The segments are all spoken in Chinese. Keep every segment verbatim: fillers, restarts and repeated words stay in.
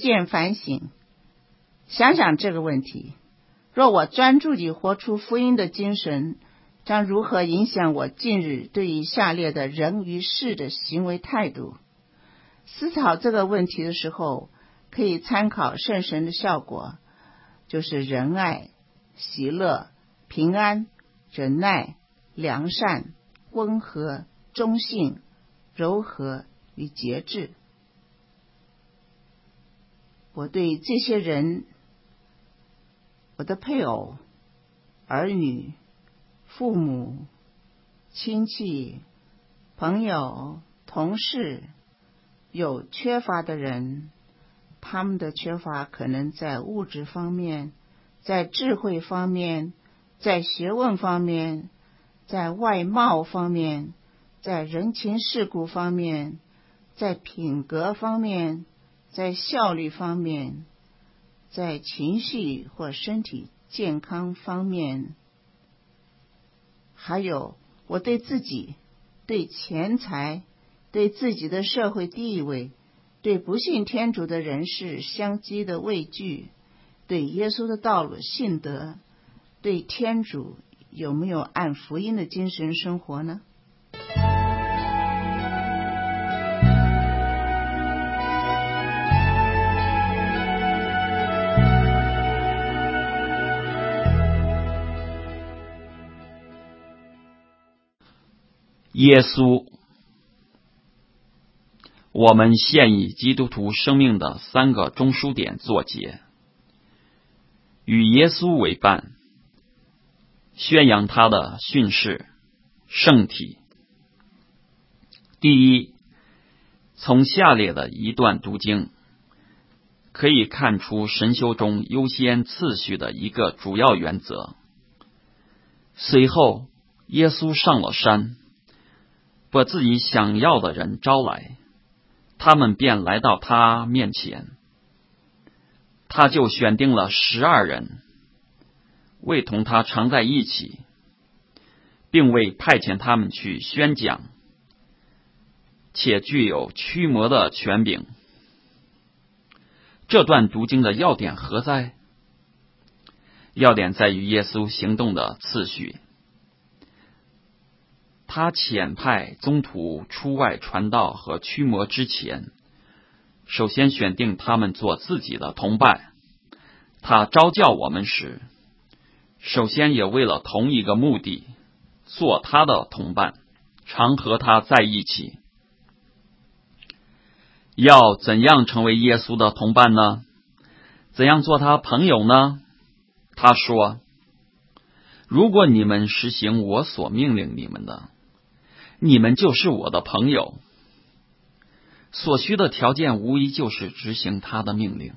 践反省，想想这个问题：若我专注地活出福音的精神，将如何影响我近日对于下列的人与事的行为态度？思考这个问题的时候，可以参考圣神的效果，就是仁爱、喜乐、平安、忍耐、良善、温和、忠信、柔和与节制。我对这些人，我的配偶、儿女、父母、亲戚、朋友、同事，有缺乏的人，他们的缺乏可能在物质方面，在智慧方面，在学问方面，在外貌方面，在人情世故方面，在品格方面，在效率方面，在情绪或身体健康方面，还有我对自己、对钱财、对自己的社会地位、对不信天主的人士相激的畏惧，对耶稣的道路信德，对天主有没有按福音的精神生活呢？ 耶稣，我们现以基督徒生命的三个中枢点作结，与耶稣为伴，宣扬他的训示圣体。第一，从下列的一段读经可以看出神修中优先次序的一个主要原则。随后耶稣上了山，把自己想要的人招来，他们便来到他面前。他就选定了十二人，为同他常在一起，并为派遣他们去宣讲，且具有驱魔的权柄。这段读经的要点何在？要点在于耶稣行动的次序。他遣派宗徒出外传道和驱魔之前，首先选定他们做自己的同伴。他召叫我们时，首先也为了同一个目的，做他的同伴，常和他在一起。要怎样成为耶稣的同伴呢？怎样做他朋友呢？他说，如果你们实行我所命令你们的，你们就是我的朋友。所需的条件无疑就是执行他的命令。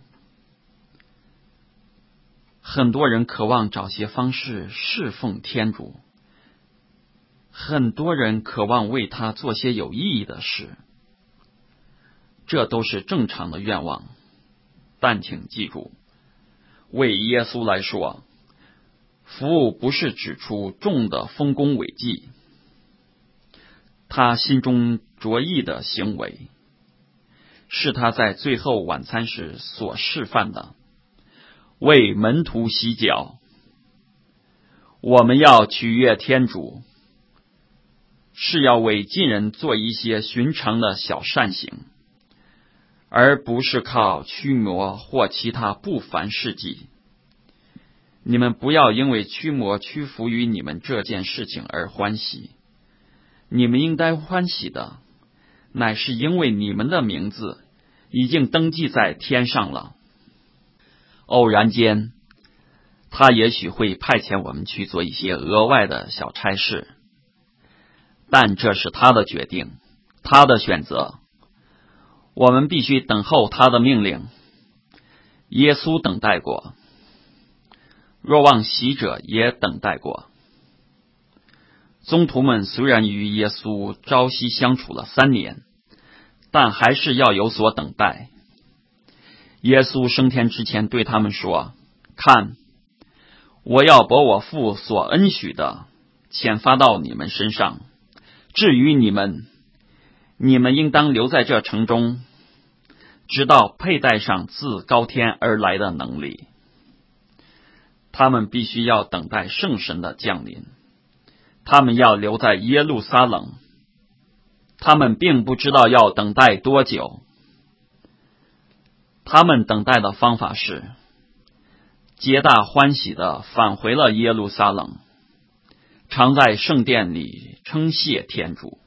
很多人渴望找些方式侍奉天主，很多人渴望为他做些有意义的事，这都是正常的愿望。但请记住，为耶稣来说，服务不是指出众的丰功伟绩，他心中着意的行为，是他在最后晚餐时所示范的，为门徒洗脚。我们要取悦天主，是要为近人做一些寻常的小善行，而不是靠驱魔或其他不凡事迹。你们不要因为驱魔屈服于你们这件事情而欢喜，你们应该欢喜的，乃是因为你们的名字已经登记在天上了。偶然间，他也许会派遣我们去做一些额外的小差事，但这是他的决定，他的选择。我们必须等候他的命令。耶稣等待过，若望洗者也等待过。宗徒们虽然与耶稣朝夕相处了三年，但还是要有所等待。耶稣升天之前对他们说，看，我要把我父所恩许的遣发到你们身上。至于你们，你们应当留在这城中， 直到佩戴上自高天而来的能力。他们必须要等待圣神的降临，他们要留在耶路撒冷，他们并不知道要等待多久。他们等待的方法是皆大欢喜地返回了耶路撒冷，常在圣殿里称谢天主。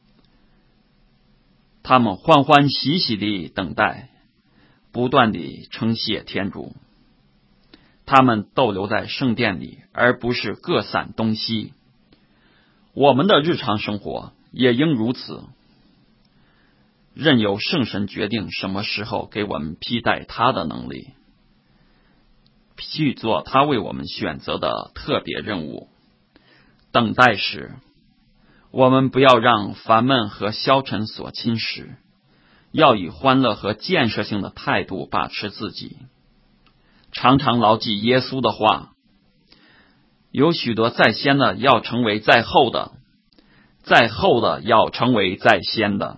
他们欢欢喜喜地等待，不断地称谢天主。他们逗留在圣殿里，而不是各散东西。我们的日常生活也应如此，任由圣神决定什么时候给我们披戴他的能力，去做他为我们选择的特别任务。等待时，我们不要让烦闷和消沉所侵蚀，要以欢乐和建设性的态度把持自己，常常牢记耶稣的话，有许多在先的要成为在后的，在后的要成为在先的。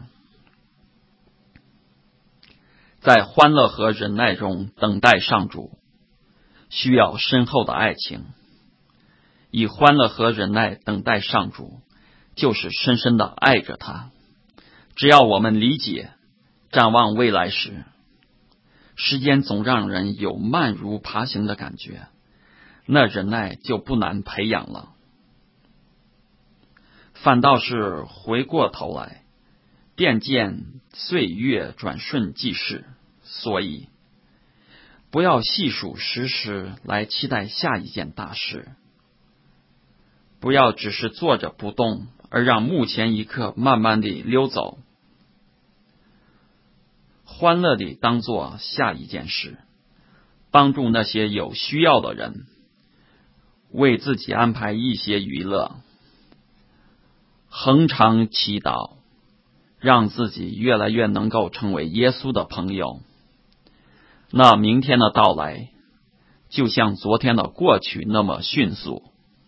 在欢乐和忍耐中等待上主，需要深厚的爱情。以欢乐和忍耐等待上主，就是深深的爱着他。只要我们理解，展望未来时，时间总让人有慢如爬行的感觉，那忍耐就不难培养了。反倒是回过头来，便见岁月转瞬即逝，所以不要细数时时来期待下一件大事。不要只是坐着不动，而让目前一刻慢慢地溜走。欢乐地当作下一件事，帮助那些有需要的人，为自己安排一些娱乐，恒常祈祷，让自己越来越能够成为耶稣的朋友。那明天的到来，就像昨天的过去那么迅速。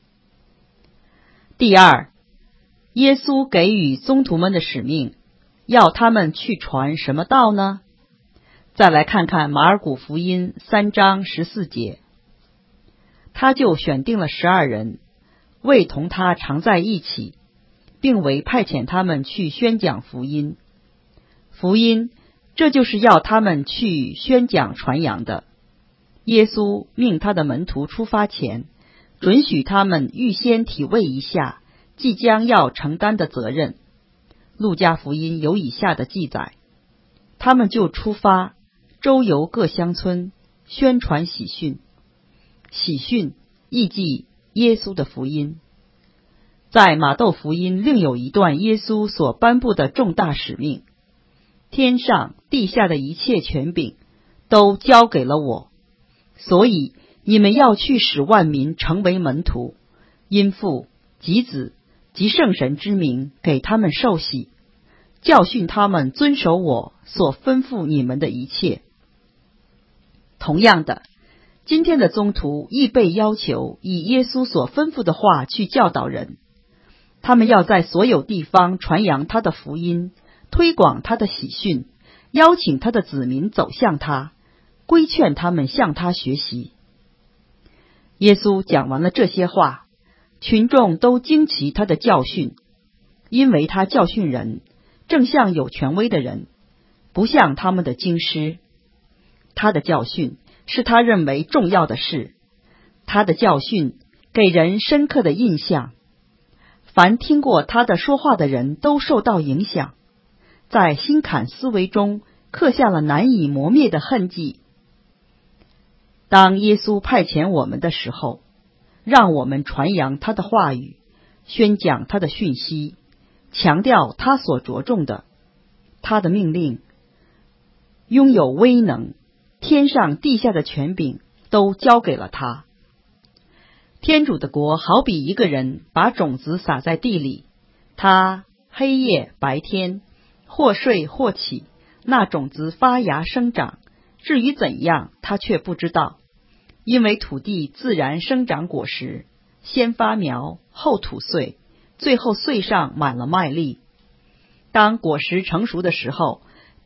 第二，耶稣给予宗徒们的使命，要他们去传什么道呢？再来看看马尔谷福音三章十四节，他就选定了十二人，为同他常在一起，并为派遣他们去宣讲福音。福音，这就是要他们去宣讲传扬的。耶稣命他的门徒出发前，准许他们预先体味一下即将要承担的责任。路加福音有以下的记载，他们就出发，周游各乡村，宣传喜讯。喜讯意即耶稣的福音。在马窦福音另有一段耶稣所颁布的重大使命，天上地下的一切权柄都交给了我，所以你们要去使万民成为门徒，因父及子及圣神之名给他们受洗，教训他们遵守我所吩咐你们的一切。同样的，今天的宗徒亦被要求以耶稣所吩咐的话去教导人，他们要在所有地方传扬他的福音，推广他的喜讯，邀请他的子民走向他，规劝他们向他学习。耶稣讲完了这些话，群众都惊奇他的教训，因为他教训人，正像有权威的人，不像他们的经师。他的教训是他认为重要的事，他的教训给人深刻的印象。凡听过他的说话的人都受到影响，在心坎思维中刻下了难以磨灭的痕迹。当耶稣派遣我们的时候，让我们传扬他的话语，宣讲他的讯息，强调他所着重的。他的命令拥有威能，天上地下的权柄都交给了他。天主的国好比一个人把种子撒在地里，他黑夜白天或睡或起，那种子发芽生长，至于怎样他却不知道，因为土地自然生长果实，先发苗，后吐穗，最后穗上满了麦粒。当果实成熟的时候，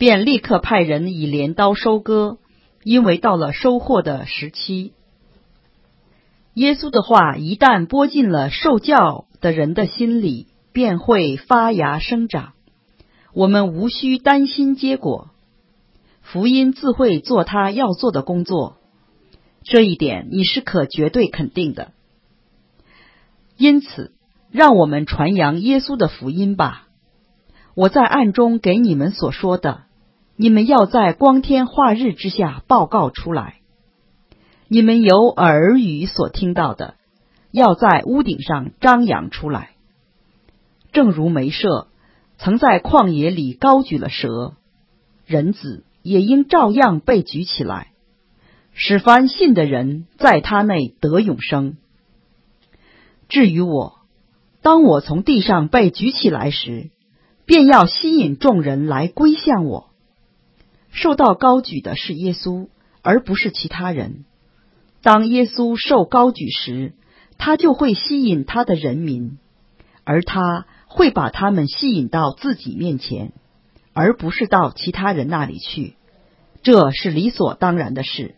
便立刻派人以镰刀收割，因为到了收获的时期。耶稣的话一旦播进了受教的人的心里，便会发芽生长。我们无需担心结果，福音自会做他要做的工作，这一点你是可绝对肯定的。因此，让我们传扬耶稣的福音吧。我在暗中给你们所说的，你们要在光天化日之下报告出来；你们有耳语所听到的，要在屋顶上张扬出来。正如梅瑟曾在旷野里高举了蛇，人子也应照样被举起来，使凡信的人在他内得永生。至于我，当我从地上被举起来时，便要吸引众人来归向我。受到高举的是耶稣，而不是其他人。当耶稣受高举时，他就会吸引他的人民，而他会把他们吸引到自己面前，而不是到其他人那里去。这是理所当然的事。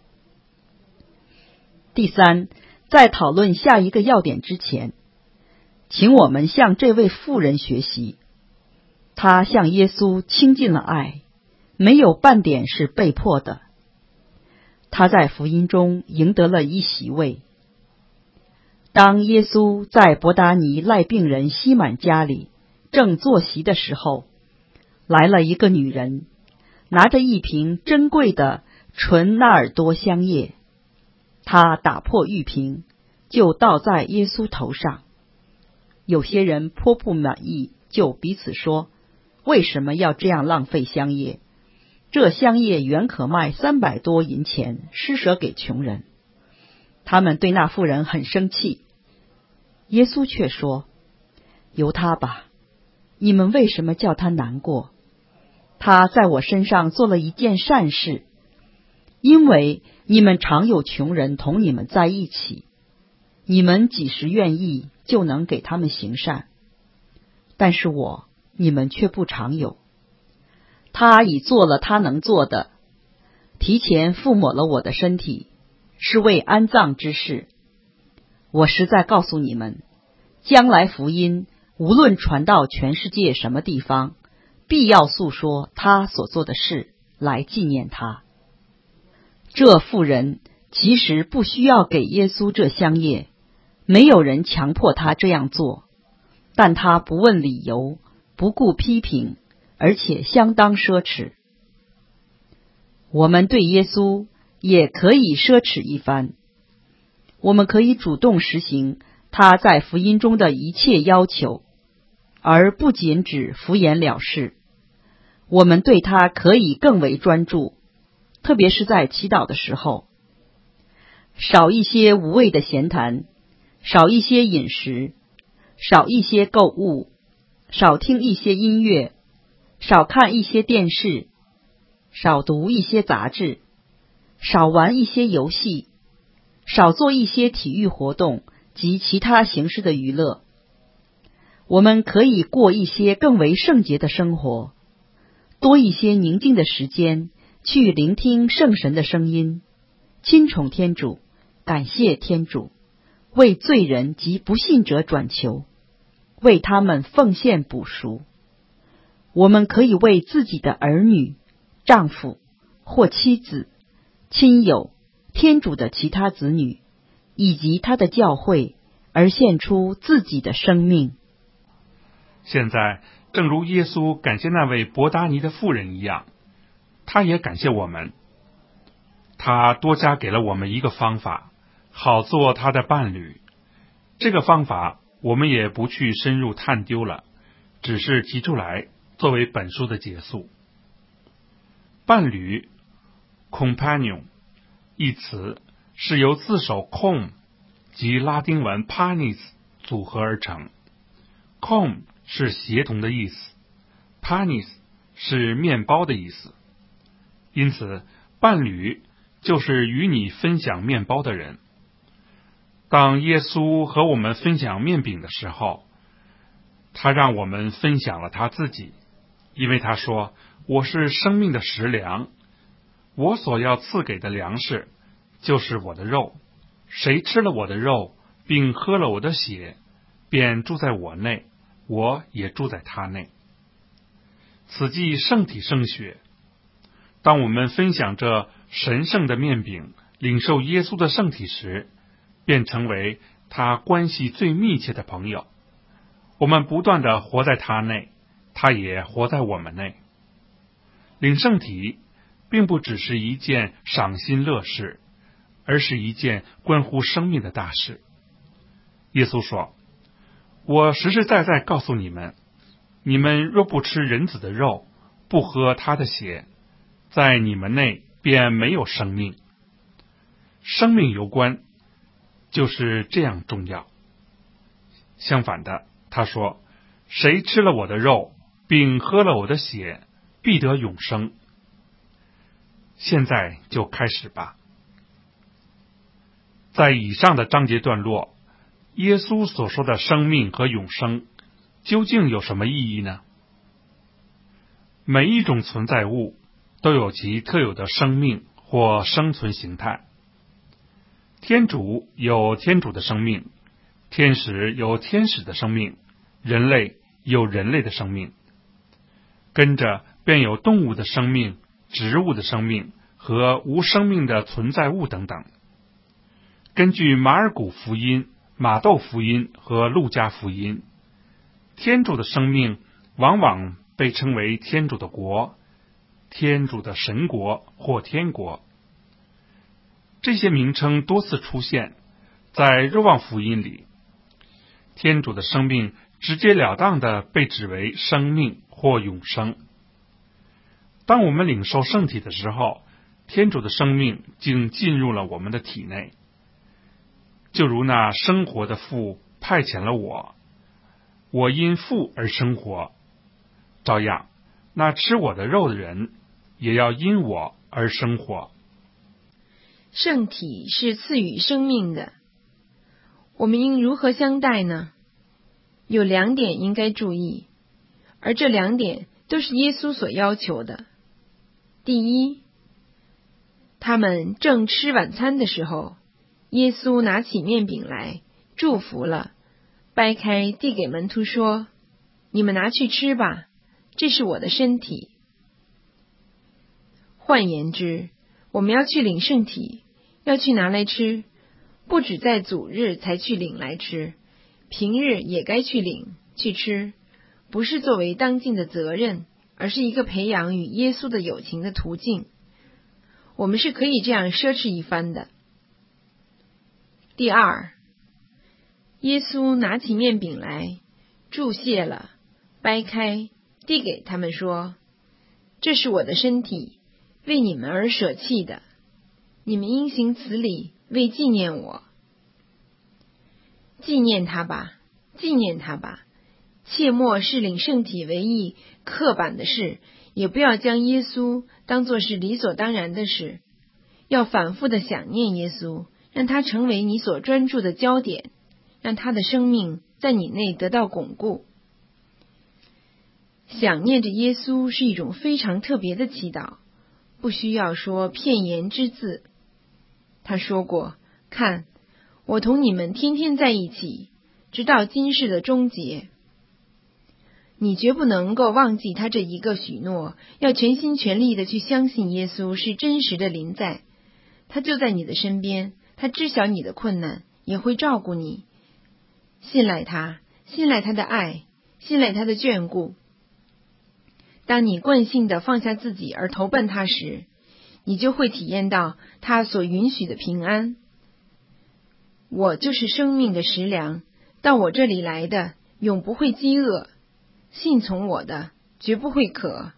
第三，在讨论下一个要点之前，请我们向这位妇人学习。她向耶稣倾尽了爱，没有半点是被迫的。她在福音中赢得了一席位。当耶稣在伯达尼赖病人西满家里正坐席的时候，来了一个女人，拿着一瓶珍贵的纯纳尔多香液。她打破玉瓶，就倒在耶稣头上。有些人颇不满意，就彼此说，为什么要这样浪费香叶？这香叶原可卖三百多银钱，施舍给穷人。他们对那妇人很生气。耶稣却说，由他吧，你们为什么叫他难过？他在我身上做了一件善事，因为你们常有穷人同你们在一起，你们几时愿意就能给他们行善，但是我你们却不常有。他已做了他能做的，提前覆抹了我的身体，是为安葬之事。我实在告诉你们，将来福音无论传到全世界什么地方，必要诉说他所做的事，来纪念他。这妇人其实不需要给耶稣这香叶，没有人强迫他这样做，但他不问理由，不顾批评，而且相当奢侈。我们对耶稣也可以奢侈一番，我们可以主动实行他在福音中的一切要求，而不仅只敷衍了事。我们对他可以更为专注，特别是在祈祷的时候，少一些无谓的闲谈，少一些饮食，少一些购物，少听一些音乐，少看一些电视，少读一些杂志，少玩一些游戏，少做一些体育活动及其他形式的娱乐。我们可以过一些更为圣洁的生活，多一些宁静的时间去聆听圣神的声音，亲宠天主，感谢天主，为罪人及不信者转求，为他们奉献补赎。我们可以为自己的儿女、丈夫或妻子、亲友、天主的其他子女以及他的教会而献出自己的生命。 现在正如耶稣感谢那位伯达尼的妇人一样，他也感谢我们。他多加给了我们一个方法，好做他的伴侣。这个方法我们也不去深入探究了，只是提出来作为本书的结束。伴侣 companion 一词是由字首 com 及拉丁文 panis 组合而成。 com 是协同的意思， panis 是面包的意思。因此伴侣就是与你分享面包的人。当耶稣和我们分享面饼的时候，他让我们分享了他自己，因为他说， 我是生命的食粮，我所要赐给的粮食就是我的肉，谁吃了我的肉，并喝了我的血，便住在我内，我也住在他内。此即圣体圣血。当我们分享这神圣的面饼，领受耶稣的圣体时，便成为他关系最密切的朋友。我们不断地活在他内，他也活在我们内。领圣体并不只是一件赏心乐事，而是一件关乎生命的大事。耶稣说，我实实在在告诉你们，你们若不吃人子的肉，不喝他的血，在你们内便没有生命。生命攸关，就是这样重要。相反的，他说，谁吃了我的肉，并喝了我的血，必得永生。现在就开始吧。在以上的章节段落，耶稣所说的生命和永生究竟有什么意义呢？每一种存在物都有其特有的生命或生存形态。天主有天主的生命，天使有天使的生命，人类有人类的生命，跟着便有动物的生命、植物的生命和无生命的存在物等等。根据马尔谷福音、马窦福音和路加福音，天主的生命往往被称为天主的国、天主的神国或天国。这些名称多次出现在若望福音里。天主的生命直截了当地被指为生命或永生。当我们领受圣体的时候，天主的生命竟进入了我们的体内。就如那生活的父派遣了我，我因父而生活，照样那吃我的肉的人也要因我而生活。 圣体是赐予生命的，我们应如何相待呢？有两点应该注意，而这两点都是耶稣所要求的。第一，他们正吃晚餐的时候，耶稣拿起面饼来，祝福了，掰开递给门徒说，你们拿去吃吧，这是我的身体。换言之，我们要去领圣体，要去拿来吃，不只在主日才去领来吃，平日也该去领去吃，不是作为当尽的责任，而是一个培养与耶稣的友情的途径。我们是可以这样奢侈一番的。第二，耶稣拿起面饼来，祝谢了，掰开，递给他们说，这是我的身体，为你们而舍弃的，你们应行此礼，为纪念我。纪念他吧，纪念他吧，切莫视领圣体为一刻板的事，也不要将耶稣当作是理所当然的事，要反复的想念耶稣，让他成为你所专注的焦点，让他的生命在你内得到巩固。想念着耶稣是一种非常特别的祈祷，不需要说片言之字。他说过，看，我同你们天天在一起，直到今世的终结。你绝不能够忘记他这一个许诺，要全心全力的去相信耶稣是真实的临在，他就在你的身边，他知晓你的困难，也会照顾你。信赖他，信赖他的爱，信赖他的眷顾。当你惯性的放下自己而投奔他时，你就会体验到他所允许的平安。我就是生命的食粮，到我这里来的永不会饥饿，信从我的绝不会渴。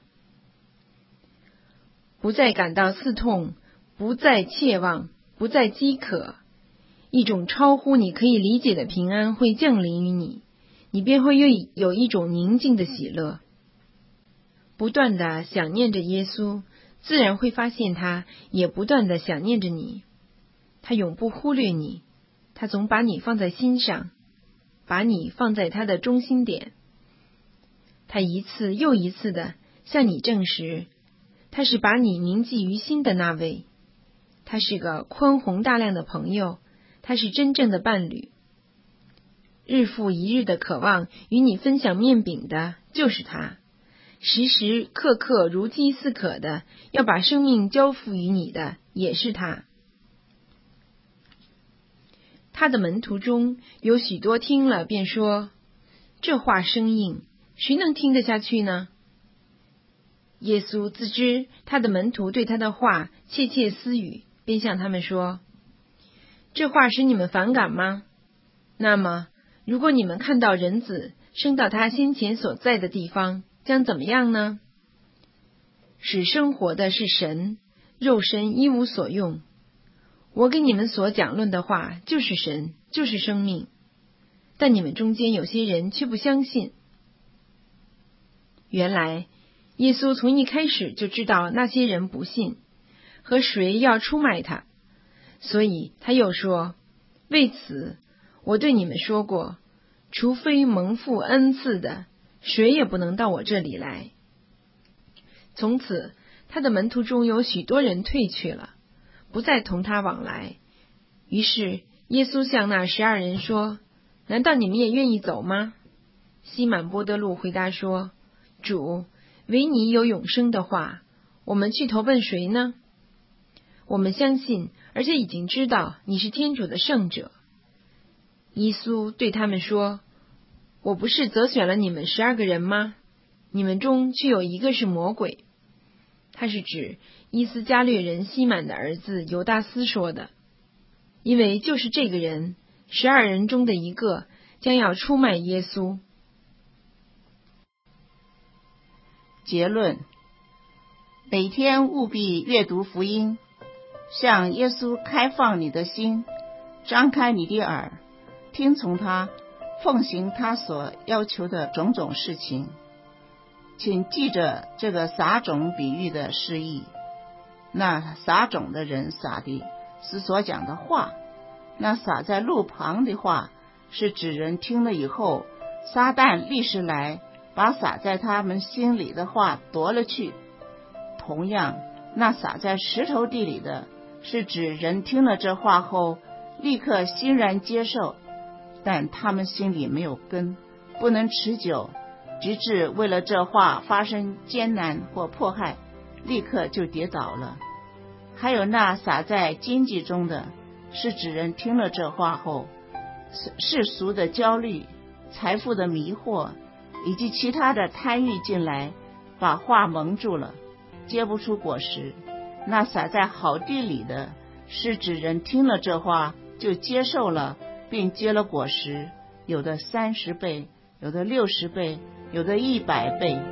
不再感到刺痛，不再切望，不再饥渴，一种超乎你可以理解的平安会降临于你，你便会有一种宁静的喜乐。不断的想念着耶稣，自然会发现他也不断的想念着你。他永不忽略你，他总把你放在心上，把你放在他的中心点。他一次又一次的向你证实，他是把你铭记于心的那位。他是个宽宏大量的朋友，他是真正的伴侣。日复一日的渴望与你分享面饼的就是他，时时刻刻如饥似渴的要把生命交付于你的也是他。他的门徒中有许多听了便说，这话生硬，谁能听得下去呢？耶稣自知他的门徒对他的话窃窃私语，便向他们说，这话使你们反感吗？那么如果你们看到人子升到他先前所在的地方，将怎么样呢？使生活的是神，肉身一无所用。我给你们所讲论的话就是神，就是生命，但你们中间有些人却不相信。原来耶稣从一开始就知道那些人不信和谁要出卖他，所以他又说，为此我对你们说过，除非蒙父恩赐的，谁也不能到我这里来。从此他的门徒中有许多人退去了，不再同他往来。于是耶稣向那十二人说，难道你们也愿意走吗？西满波德禄回答说，主，唯你有永生的话，我们去投奔谁呢？我们相信，而且已经知道你是天主的圣者。耶稣对他们说，我不是择选了你们十二个人吗？你们中却有一个是魔鬼。他是指伊斯加略人西满的儿子犹大斯说的，因为就是这个人，十二人中的一个，将要出卖耶稣。 结论：每天务必阅读福音，向耶稣开放你的心，张开你的耳，听从他，奉行他所要求的种种事情。请记着这个撒种比喻的释义，那撒种的人撒的是所讲的话，那撒在路旁的话是指人听了以后，撒旦立时来把撒在他们心里的话夺了去。同样，那撒在石头地里的是指人听了这话后立刻欣然接受，但他们心里没有根，不能持久，直至为了这话发生艰难或迫害，立刻就跌倒了。还有那撒在荆棘中的是指人听了这话后，世俗的焦虑、财富的迷惑以及其他的贪欲进来，把话蒙住了，结不出果实。那撒在好地里的是指人听了这话就接受了，并结了果实，有的三十倍，有的六十倍，有的一百倍。